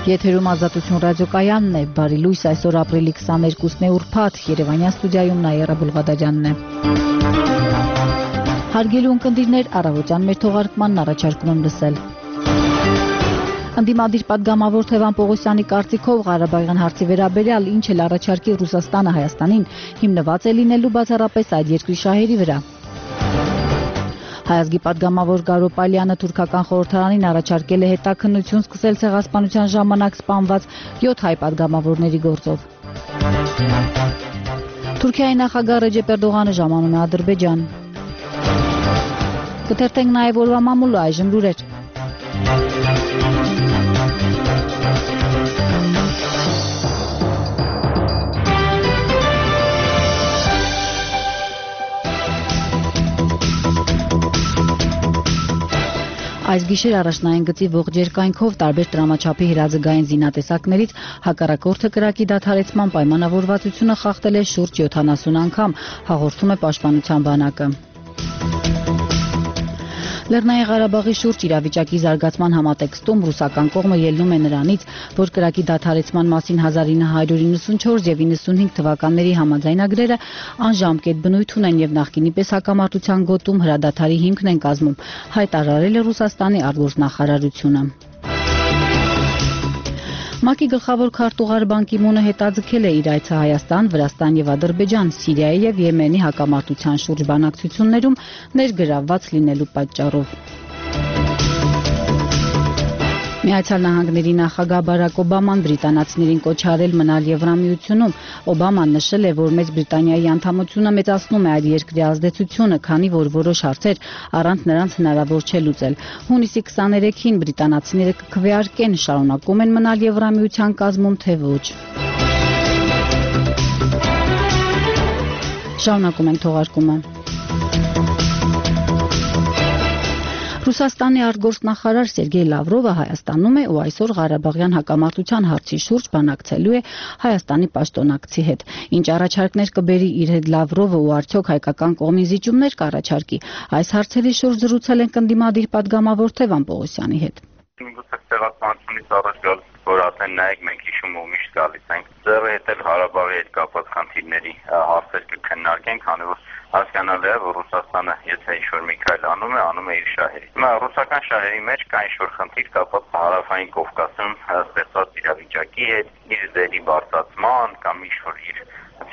Եթերում Ազատություն ռադիոկայանն է, բարի լույս, այսօր ապրիլի 22-ն է ուրբաթ, Երևանյան ստուդիայում Նաիրա Բուլղադարյանն է։ Հարգելի ունկնդիրներ, առավոտյան մեր թողարկմանն առաջարկում եմ լսել։ Ընդդիմադիր պատգամավոր Թևան Պողոսյանի կարծիքով Ղարաբաղյան հարցի վերաբերյալ ինչ էլ առաջարկի Ռուսաստանը Հայաստանին, հիմնված է լինելու բացառապես այդ երկրի շահերի վրա։ Հայազգի պատգամավոր Գարո Պալյանը թուրքական խորհրդարանին առաջարկել է հետաքննություն սկսել ցեղասպանության ժամանակ սպանված 7 հայ պատգամավորների գործով։ Թուրքիայի նախագահ Ռեջեփ Էրդողանը ժամանում է Ադրբեջան։ Կթերթենք նաև օրվա մամուլը, այժմ լուրեր։ Այս գիշեր առաջնային գծի ողջ երկայնքով տարբեր տրամաչափի հրաձգային զինատեսակներից հակառակորդը կրակի դադարեցման պայմանավորվածությունը խախտել է շուրջ 70 անգամ, հաղորդում է Պաշտպանության բանակը։ Լեռնային Ղարաբաղի շուրջ իրավիճակի զարգացման համատեքստում ռուսական կողմը ելնում է նրանից, որ կրակի դադարեցման մասին 1994 եւ 95 թվականների համաձայնագրերը անժամկետ բնույթ ունեն եւ նախկինի պես հակամարտության գոտում հրադադարի հիմքն են կազմում, հայտարարել է Ռուսաստանի արտգործնախարարությունը։ ՄԱԿ-ի գլխավոր քարտուղար Բան Կի Մունը հետաձգել է իր այցը Հայաստան, Վրաստան եւ Ադրբեջան, Սիրիայի եւ Եմենի հակամարտության շուրջ բանակցություններում ներգրավված լինելու պատճառով։ Միացյալ Նահանգների նախագահ Բարակ Օբաման բրիտանացիներին կոչ արել մնալ Եվրամիությունում։ Օբաման նշել է, որ Մեծ Բրիտանիայի անդամությունը մեծացնում է այդ երկրի ազդեցությունը, քանի որ որոշ հարցեր առանց նրանց հնարավոր չէ լուծել։ Հունիսի 23-ին բրիտանացիները կքվեարկեն, շարունակում են մնալ Եվրամիության կազմում, թե ոչ։ Շարունակում ենք թողարկումը։ Ռուսաստանի արտգործնախարար Սերգեյ Լավրովը Հայաստանում է ու այսօր Ղարաբաղյան հակամարտության հարցի շուրջ բանակցելու է Հայաստանի պաշտոնակցի հետ։ Ինչ առաջարկներ կբերի իր հետ Լավրովը ու արդյոք հայկական կողմի զիջումներ կառաջարկի, այս հարցերի շուրջ զրուցել են ընդդիմադիր պատգամավոր Թևան Պողոսյանի հետ։ Ցեղասպանությունից առաջ գալիս, որ ասեն նայեք, մենք հիշում ու միշտ գալիս ենք ձեռը հետել Ղարաբաղի հետ կապված խնդիրների հարցեր կքննարկենք, քանի որ հասկանալի է, որ Ռուսաստանը եթե ինչ-որ մի քայլ անում է իր շահերի։ Հիմա ռուսական շահերի մեջ կա ինչ-որ խնդիր կապված հարավային Կովկասում ստեղծված իրավիճակի հետ, իր դերի բարձրացման կամ ինչ-որ իր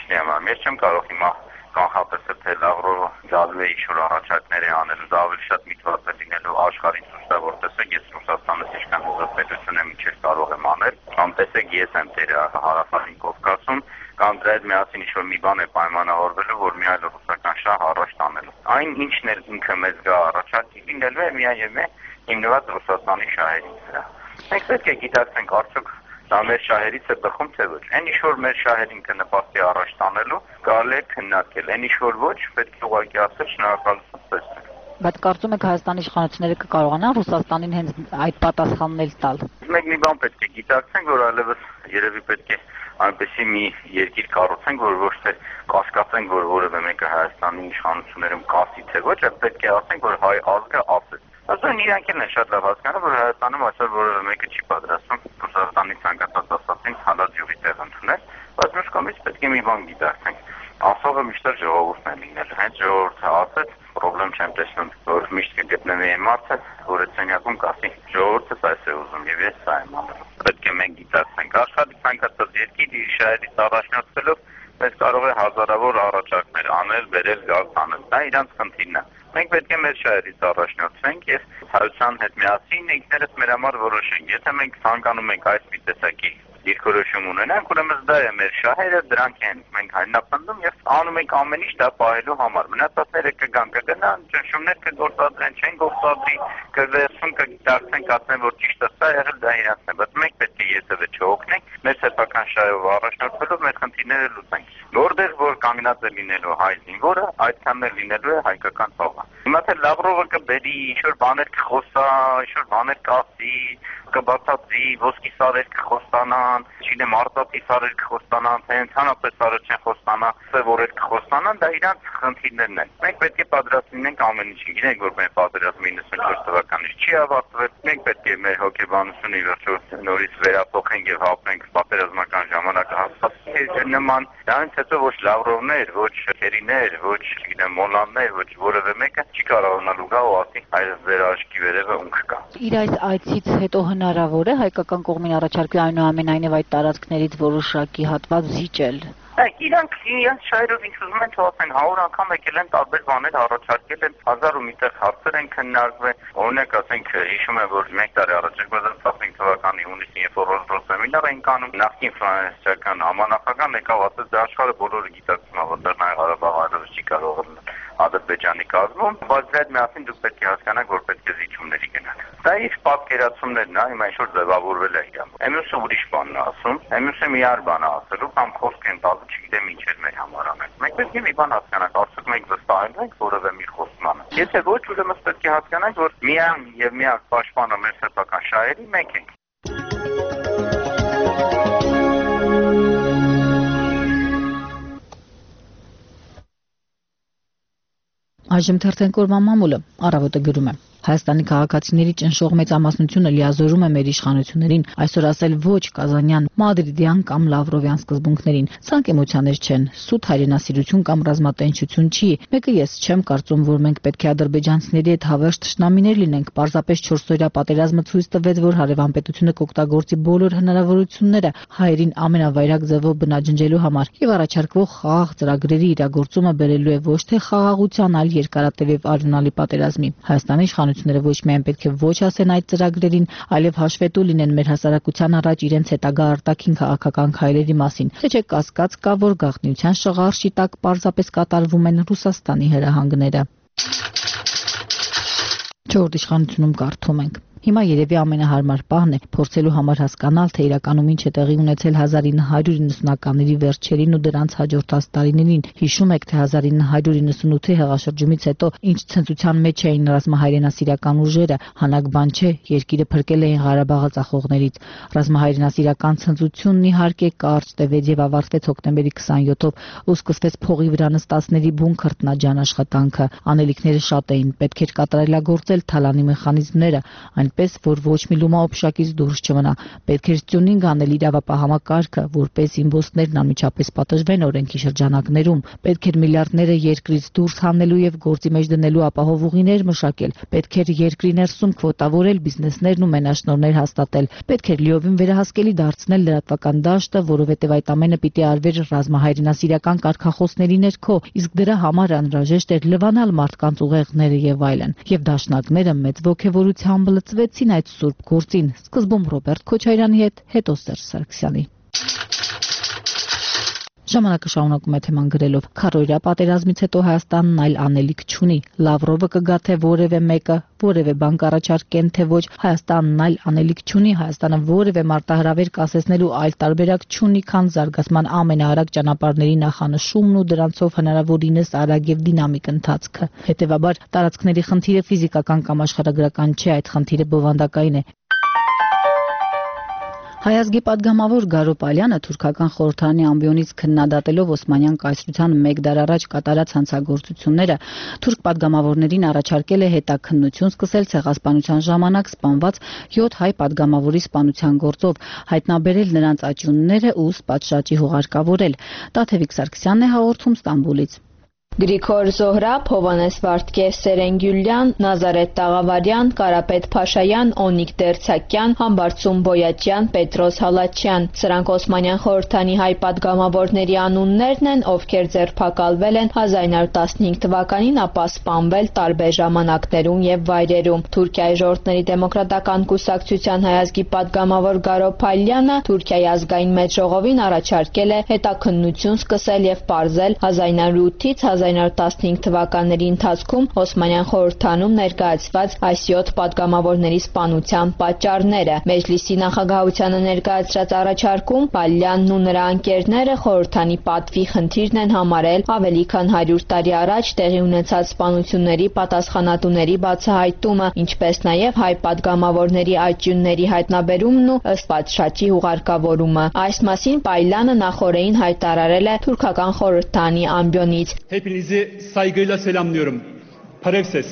ես չեմ կարող հիմա կանխատեսել, թե Լավրովը գալու է ինչ-որ առաջարկներ է անելու, դա ավելի շատ միտված է լինելու աշխարհին ցույց տա, որ տեսեք, ես Ռուսաստանից ինչքան հզորություն եմ ինչեր կարող եմ անել, կամ տեսեք, ես եմ տերը հարավային Կովկասում, կամ դրա հետ միասին ինչ-որ մի բան է պայմանավորվելու, որ մի այլ ռուսական շահ առաջ տանելու։ Այն ինչն էլ ինքը մեզ գա առաջարկի լինելու է միայն եւ միայն հիմնված Ռուսաստանի շահերի վրա։ Մենք պետք է գիտակցենք, արդյոք դա մեր շահերից է բխում, թե ոչ։ Այն ինչ որ մեր շահերին կնպաստի առաջ տանելու, կարելի է քննարկել։ Այն ինչ որ ոչ, պետք է ուղղակի ասել շնորհակալություն տեսնել։ Բայց կարծում եք Հայաստանի իշխանությունները կկարողանան Ռուսաստանին հենց այդ պատասխանն էլ տալ։ Մենք մի բան պետք է գիտակցենք, որ այլևս երևի պետք է այնպեսի մի երկիր կառուցենք, որ ոչ թե կասկածենք, որ որևէ մեկը Հայաստանի իշխանություններում կասի, թե ոչ, այլ պետք է ասենք, որ հայ ազգը ասել։ Ասեն իրանք են շատ լավ հասկանում, որ Հայաստանում այսօր որևէ մեկը չի պատրաստվում Ռուսաստանի ցանկացած ասածին հալած յուղի տեղ ընդունել, բայց մյուս կողմից պետք է մի բան գիտակցենք։ Ասողը միշտ ժողովուրդն է լինել։ Հենց ժողովուրդը ասեց, խնդրեմ չեմ տեսնում, որ միշտ կգտնվի այն մարդը, որը ցանկում կասի ժողովուրդը այս է ուզում եւ ես սա եմ անում։ Պետք է մենք գիտակցենք, աշխարհի ցանկացած երկիր իր շահերից առաջնորդվելով մեզ կարող է հազարավոր առաջարկներ անել, բերել, գալ անել։ Դա իրանց խնդիրն է։ Մենք պետք է մեր շահերից առաջնորդվենք եւ հայության հետ միասին ինքներս մեր համար որոշենք։ Եթե մենք ցանկանում ենք այս մի տեսակի դիրքորոշում ունենանք, ուրեմն դա է մեր շահերը, դրանք են մենք հայտնաբերում եւ անում ենք ամեն ինչ դա պահելու համար։ Մնացածները կգնան, ճնշումներ կգործադրեն, չեն գործադրի, կվերցουν, կգիտակցեն, կասեն, որ ճիշտ է, սա եղել դա իրանցն է, բայց մենք պետք է եսևէ չօգնենք, մեր սեփական շահերով առաջնորդվելով մեր խնդիրները լուծենք։ Որտեղ որ կանգնած է լինելու հայ զինվորը, այդքանն է լինելու է հայկական ցողը։ Հիմա թե Լավրովը կբերի, ինչ-որ բաներ կխոսա, ինչ-որ բաներ կասի, կբացատրի, ոսկի սարեր կխոստանան, չգիտեմ արտադի սարեր կխոստանան, թե ընդհանրապես սարեր չեն խոստանա, որեր կխոստանան, դա իրանց խնդիրներն են։ Մենք պետք է պատրաստ լինենք ամեն ինչին։ Գիտենք, որ մեր պատերազմը 94 թվականից չի ավարտվել։ Մենք պետք է մեր հոգեբանությունը ի վերջո նորից վերափոխենք եւ ապրենք պատերազմական ժամանակը հասցնի նման։ Դրանից հետո ոչ Լավրովներ, ոչ Քերիներ, ոչ չգիտեմ Մոլաններ, ոչ որևէ մեկը չի կարողանալու գա ու ասի այս ձեր աչքի վերևը ունք կա։ Իր այս այցից հետո հնարավոր է հայկական կողմին առաջարկի այնուամենայնիվ այդ տարածքներից որոշակի հատված զիջել։ Իրանք շահերով ինչ ուզում են թողնեն 100 անգամ եկել են տարբեր բաներ առաջարկել են 1000 ու մի տեղ հարցեր են քննարկվել օրինակ ասենք հիշում եմ որ 1 տարի առաջ 2015 թվականի հունիսին երբ որ Ռոս սեմինար էին կանում նախկին ֆրանսիական համանախագահան եկավ ասաց դա աշխարհը բոլորը գիտակցում է որ Լեռնային Ղարաբաղը այլևս չի կարող Ադրբեջանի կազմում բայց դրա հետ միասին դուք պետք է հասկանաք որ պետք է զիջումների գնալ դա իր պատկերացումներն է հիմա ինչ-որ ձևավորվել է իրան Էմյուսը ուրիշ բանն է ասում Էմյուսը մի այլ բան է ասելու կամ խոսք են տալու չգիտեմ ինչ էր մեր համար անել մենք պետք է մի բան հասկանանք արդյոք մենք վստահ ենք որևէ մի խոստմանը եթե ոչ ուրեմն պետք է հասկանանք որ միայն եւ միակ պաշտպանը մեր սեփական շահերի մենք ենք Այժմ թերթենք օրվա մամուլը առավոտը գրում է Հայաստանի քաղաքացիների ճնշող մեծամասնությունը լիազորում է մեր իշխանություններին, այսօր ասել ոչ Կազանյան, Մադրիդյան կամ Լավրովյան սկզբունքներին։ Սրանք էմոցիաներ չեն, սուտ հայրենասիրություն կամ ռազմատենչություն չի։ Մեկը ես չեմ կարծում, որ մենք պետք է ադրբեջանցիների հետ հավերժ թշնամիներ լինենք։ Պարզապես 4-օրյա պատերազմը ցույց տվեց, որ հարևան պետությունը կօգտագործի բոլոր հնարավորությունները հայերին ամենավայրագ ձևով բնաջնջելու համար եւ առաջարկվող խաղաղ ծրագրերի իրագործումը բերելու է ոչ թե խաղաղության, այլ երկարատև եւ արյունալի պատերազմի։ Հայաստանի իշխանությունները ոչ միայն պետք է ոչ ասեն այդ ծրագրերին, այլև հաշվետու լինեն մեր հասարակության առաջ իրենց հետագա արտաքին քաղաքական քայլերի մասին։ Թե չէ կասկած կա, որ գաղտնիության շղարշի տակ պարզապես կատարվում են Ռուսաստանի հրահանգները։ Չորրորդ իշխանությունում կարդում ենք. Հիմա երևի ամենահարմար պահն է փորձելու համար հասկանալ, թե իրականում ինչ է տեղի ունեցել 1990-ականների վերջերին ու դրանց հաջորդած տարիներին։ Հիշում եք, թե 1998-ի հեղաշրջումից հետո ինչ ցնծության մեջ էին ռազմահայրենասիրական ուժերը, հանակ բան չէ, երկիրը փրկել էին Ղարաբաղը ծախողներից։ Ռազմահայրենասիրական ցնծությունն իհարկե կարճ տևեց եւ ավարտվեց հոկտեմբերի 27-ով ու սկսվեց փողի վրա նստածների բուն քրտնաջան աշխատանքը։ Անելիքները շատ էին, պետք էր կատարելագործել թալանի մեխանիզմները, այնպես որ ոչ մի լումաօփշակից դուրս չմնա։ Պետք էր ստյունինգ անել իրավապահամակարգը, որպես իմբոստներն անմիջապես պատժվեն օրենքի շրջանակներում։ Պետք էր միլիարդները երկրից դուրս հանելու եւ գործի մեջ դնելու ապահով ուղիներ մշակել։ Պետք էր երկրի ներսում քվոտավորել բիզնեսներն ու մենաշնորհներ հաստատել։ Պետք էր լիովին վերահասկելի դարձնել լրատվական դաշտը, որովհետեւ այդ ամենը պիտի արվեր ռազմահայրենասիրական կարգախոսների ներքո, իսկ դրա համար անհրաժեշտ էր լվանալ մարդկանց ուղեղները եւ այլն։ Եվ դաշնակները մեծ ոգևորությամբ լծվեցին այդ սուրբ գործին, սկզբում Ռոբերտ Քոչարյանի հետ, հետո Սերժ Սարգսյանի։ Ժամանակը շարունակում է թեման գրելով. Քառօրյա պատերազմից հետո Հայաստանն այլ անելիք չունի։ Լավրովը կգա թե որևէ մեկը, որևէ բան կառաջարկեն թե ոչ, Հայաստանն այլ անելիք չունի, Հայաստանը որևէ մարտահրավեր կասեցնելու այլ տարբերակ չունի, քան զարգացման ամենաարագ ճանապարհների նախանշումն ու դրանցով հնարավորինս արագ եւ դինամիկ ընթացքը։ Հետևաբար տարածքների խնդիրը ֆիզիկական կամ աշխարհագրական չէ, այդ խնդիրը բովանդակային է։ Հայազգի падգամավոր Գարո Պալյանը թուրքական խորհրդարանի ամբիոնից քննադատելով Օսմանյան կայսրության մեկ դար առաջ կատարած հանցագործությունները, թուրք падգամավորներին առաջարկել է հետաքննություն սկսել ցեղասպանության ժամանակ սպանված 7 հայ падգամավորի սպանության գործով, հայտնաբերել նրանց աճյունները ու պատշաճի հուղարկավորել։ Տաթևիկ Սարգսյանն է հաղորդում Ստամբուլից։ Գրիգոր Զոհրաբ, Հովանես Վարդգես, Սերեն Գյուլյան, Նազարեթ Տաղավարյան, Կարապետ Փաշայան, Օնիկ Դերցակյան, Համբարձում Բոյաչյան, Պետրոս Հալաչյան։ Սրանք Օսմանյան խորհրդանի հայ падգամավորների անուններն են, ովքեր ձերբակալվել են 1915 թվականին, ապա սպանվել տարբեր ժամանակներում եւ վայրերում։ Թուրքիայի ժողովրդների դեմոկրատական կուսակցության հայազգի падգամավոր Գարո Պալյանը Թուրքիայի ազգային մեծ ժողովին առաջարկել է հետաքննություն սկսել եւ պարզել 1908-ից 1915 թվականների ընթացքում Օսմանյան խորհրդանում ներկայացված այս 7 պատգամավորների սպանության պատճառները։ Մեջլիսի նախագահությանը ներկայացրած առաջարկում Պալյանն ու նրա ընկերները խորհրդանի պատվի խնդիրն են համարել ավելի քան 100 տարի առաջ տեղի ունեցած սպանությունների պատասխանատուների բացահայտումը, ինչպես նաև հայ պատգամավորների այճյունների հայտնաբերումն ու ըստ պատշաճի ուղարկավորումը։ Այս մասին Պայլյանը նախօրեին հայտարարել է թուրքական խորհրդանի ամբիոնից։ Hepinizi saygıyla selamlıyorum. Parevses.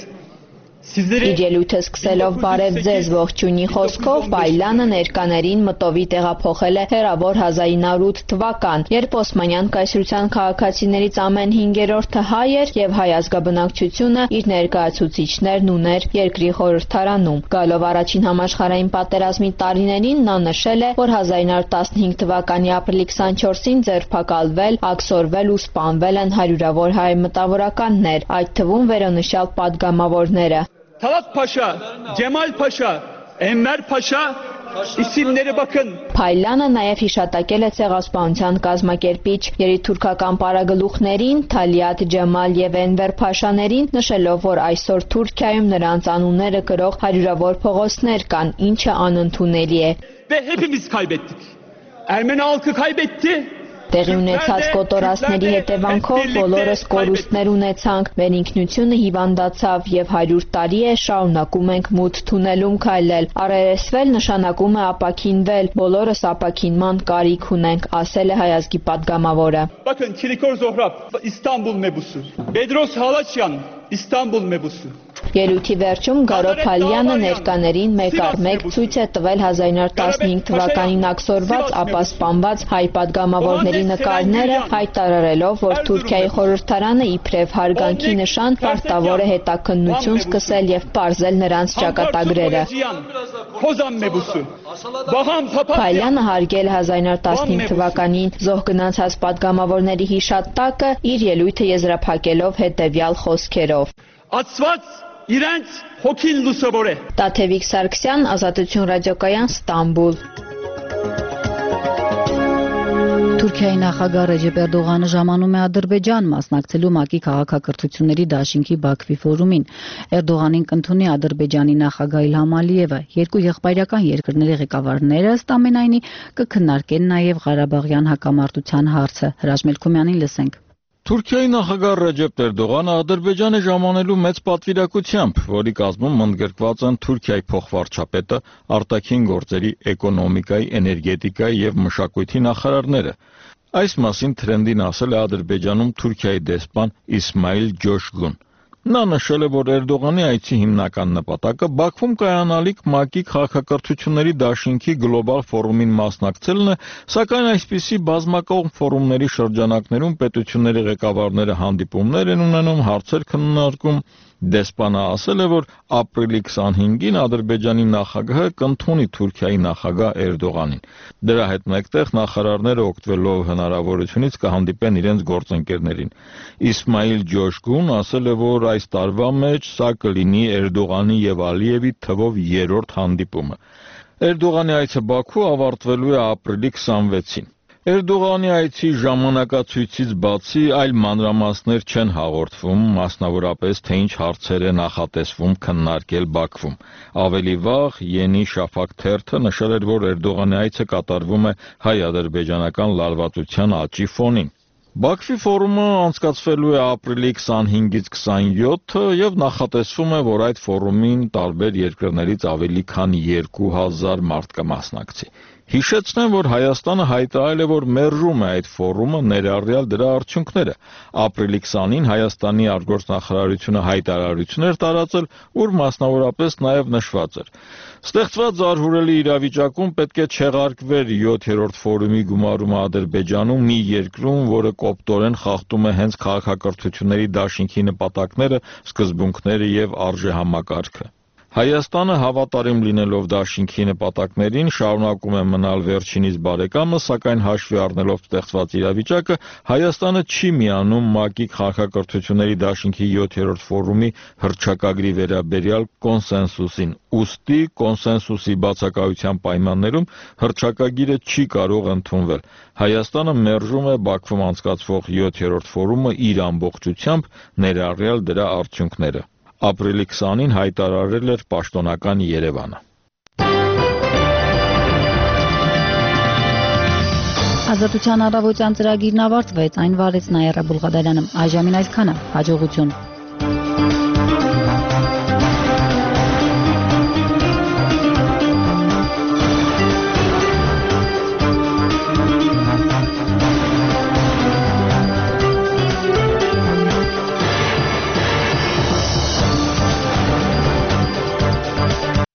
Իր ելույթը սկսելով «Բարև ձեզ» ողջույնի խոսքով Պայլյանը ներկաներին մտովի տեղափոխել է հեռավոր 1908 թվական, երբ Օսմանյան կայսրության քաղաքացիներից ամեն 5-րդը հայ էր և հայ ազգաբնակչությունը իր ներկայացուցիչներն ուներ երկրի խորհրդարանում։ Գալով առաջին համաշխարհային պատերազմի տարիներին նա նշել է, որ 1915 թվականի ապրիլի 24-ին ձերբակալվել, աքսորվել ու սպանվել են հարյուրավոր հայ մտավորականներ, այդ թվում վերոնշյալ պատգամավորները։ Talat Paşa, Cemal Paşa, Enver Paşa isimleri bakın. Փայլյանը նաև հիշատակել է ցեղասպանության կազմակերպիչ երիտուրքական պարագլուխներին Թալիաթ, Ջեմալ եւ Էնվեր Փաշաներին, նշելով, որ այսօր Թուրքիայում նրանց անունները կրող հարյուրավոր փողոցներ կան, ինչը անընդունելի է։ Ve hepimiz kaybettik. Ermeni halkı kaybetti. Տեղի ունեցած կոտորածների հետևանքով բոլորս կորուստներ ունեցանք, մեր ինքնությունը հիվանդացավ եւ 100 տարի է շարունակում ենք մութ թունելում քայլել։ Առերեսվել նշանակում է ապաքինվել, բոլորս ապաքինման կարիք ունենք, ասել է հայ ազգի պատգամավորը։ Bakın Kilikor Zohrab, İstanbul mebusu. Bedros Halaçyan, İstanbul mebusu. Ելույթի վերջում Գարո Փալյանը ներկաներին մեկ առ մեկ ցույց է տվել 1915 թվականին աքսորված, ապա սպանված հայ պատգամավորների նկարները, հայտարարելով, որ Թուրքիայի խորհրդարանը իբրև հարգանքի նշան պարտավոր է հետաքննություն սկսել եւ պարզել նրանց ճակատագրերը։ Փալյանը հարգել 1915 թվականին զոհ գնացած պատգամավորների հիշատակը, իր ելույթը եզրափակելով հետեւյալ խոսքերով. İğrenç Hokin Lusabore. Տաթևիկ Սարգսյան, Ազատություն ռադիոկայան, Ստամբուլ։ Թուրքիայի նախագահ Ռեջեփ Էրդողանը ժամանում է Ադրբեջան մասնակցելու ՄԱԿ-ի քաղաքակրթությունների դաշինքի Բաքվի ֆորումին։ Էրդողանին կընդունի Ադրբեջանի նախագահ Իլհամ Ալիևը։ Երկու եղբայրական երկրների ղեկավարները ըստ ամենայնի կքննարկեն նաև Ղարաբաղյան հակամարտության հարցը։ Հրաչ Մելքումյանին լսենք։ Թուրքիայի նախագահ Ռեջեփ Էրդողանը Ադրբեջանը ժամանելու մեծ պատվիրակությամբ, որի կազմում ընդգրկված են Թուրքիայի փոխվարչապետը, արտաքին գործերի, էկոնոմիկայի, էներգետիկայի եւ մշակույթի նախարարները։ Այս մասին թրենդին ասել է Ադրբեջանում Թուրքիայի դեսպան Իսմայիլ Ջոշգուն։ Նա նշել է, որ Էրդողանի այցի հիմնական նպատակը Բաքվում կայանալիք ՄԱԿ-ի քաղաքակրթությունների դաշինքի գլոբալ ֆորումին մասնակցելն է, սակայն այսպիսի բազմակողմ ֆորումների շրջանակներում պետությունների ղեկավարները հանդիպումներ են ունենում, հարցեր քննարկում։ Դեսպանը ասել է, որ ապրիլի 25-ին Ադրբեջանի նախագահը կընդունի Թուրքիայի նախագահ Էրդողանին։ Դրա հետ մեկտեղ նախարարները օգտվելով հնարավորությունից կհանդիպեն իրենց գործընկերներին։ Իսմայիլ Ջոշգուն ասել է, որ այս տարվա մեջ սա կլինի Էրդողանի եւ Ալիևի թվով 3-րդ հանդիպումը։ Էրդողանի այցը Բաքու ավարտվելու է ապրիլի 26-ին։ Էրդողանի այցի ժամանակացույցից բացի այլ մանրամասներ չեն հաղորդվում, մասնավորապես թե ինչ հարցեր է նախատեսվում քննարկել Բաքվում։ Ավելի վաղ Յենի Շաֆակ թերթը նշել էր, որ Էրդողանի այցը կատարվում է հայ-ադրբեջանական լարվածության աճի ֆոնին։ Բաքվի ֆորումը անցկացվելու է ապրիլի 25-ից 27-ը եւ նախատեսվում է, որ այդ ֆորումին տարբեր երկրներից ավելի քան 2000 մարդ կմասնակցի։ Հիշեցնեմ, որ Հայաստանը հայտարարել է, որ մերժում է այդ ֆորումը, ներառյալ դրա արդյունքները։ Ապրիլի 20-ին Հայաստանի արտգործնախարարությունը հայտարարություն էր տարածել, ուր մասնավորապես նաև նշված էր. Ստեղծված զարհուրելի իրավիճակում պետք է չեղարկվեր 7-րդ ֆորումի գումարումը Ադրբեջանում մի երկրում, որը կոպտորեն խախտում է հենց քաղաքակրթությունների դաշինքի նպատակները, սկզբունքները եւ արժեհամակարգը։ Հայաստանը հավատարիմ լինելով դաշինքի նպատակներին շարունակում է մնալ վերջինիս բարեկամը, սակայն հաշվի առնելով ստեղծված իրավիճակը, Հայաստանը չի միանում ՄԱԿ-ի քաղաքակրթությունների դաշինքի 7-րդ ֆորումի հռչակագրի վերաբերյալ կոնսենսուսին։ Ուստի կոնսենսուսի բացակայության պայմաններում հռչակագիրը չի կարող ընդունվել։ Հայաստանը մերժում է Բաքվում անցկացվող 7-րդ ֆորումը իր ամբողջությամբ, ներառյալ դրա արդյունքները։ Ապրիլի 20-ին հայտարարել էր պաշտոնական Երևանը։ Ազատության առավոտյան ծրագիրն ավարտվեց, այն վարեց Նաիրա Բուլղադարյանը։ Այժմին այսքանը, հաջողություն։